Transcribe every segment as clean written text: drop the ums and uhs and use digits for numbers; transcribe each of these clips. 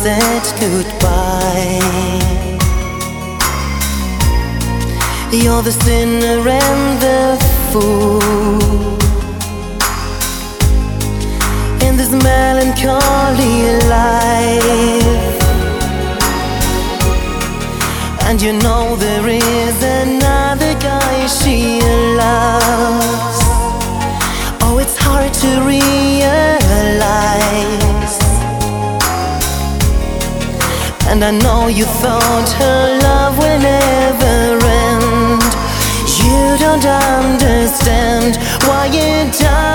said goodbye. You're the sinner and the fool in this melancholy life. And you know there is another guy she loves. Oh, it's hard to realize. And I know you thought her love will never end. You don't understand why it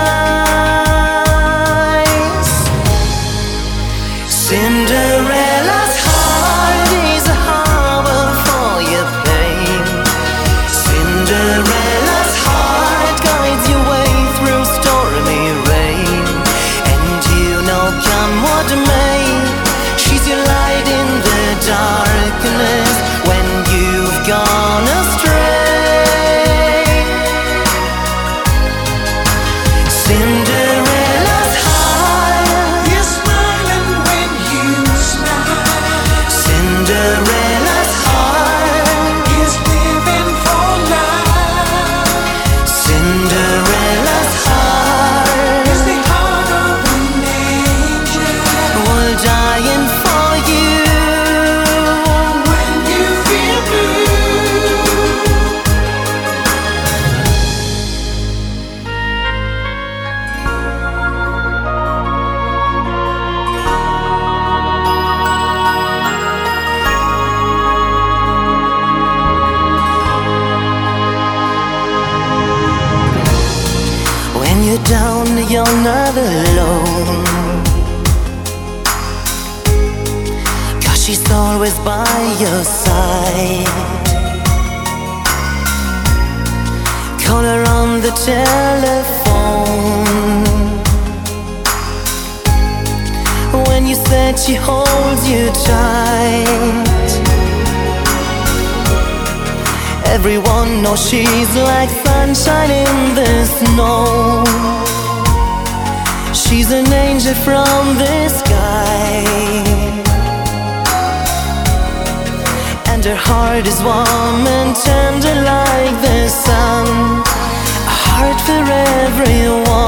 dies. Cinderella's heart is a harbor for your pain. Cinderella's heart guides your way through stormy rain. And you know, come what may, she's your light in the darkness when you've gone astray. Cinderella's heart is smiling when you smile. Cinderella's heart Is living for life. Cinderella's heart Is the heart of an angel. will dying for you. When you feel blue, when you're down, you're not alone. 'Cause she's always by your side. Call her on the telephone. When you said she holds you tight. Everyone knows she's like sunshine in the snow. She's an angel from the sky. And her heart is warm and tender like the sun. A heart for everyone.